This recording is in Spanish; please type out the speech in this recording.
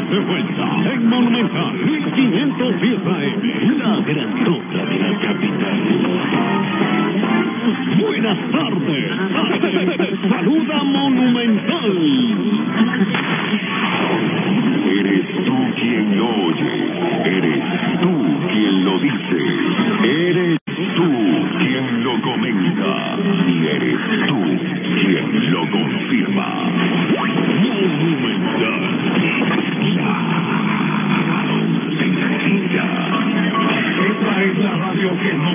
de vuelta en Monumental 1510 AM, la grandota de la capital. Buenas tardes. Saluda Monumental. Eres tú quien lo oye, eres tú quien lo dice, eres tú quien lo comenta y eres tú quien lo confirma. Monumental. Esta es la radio que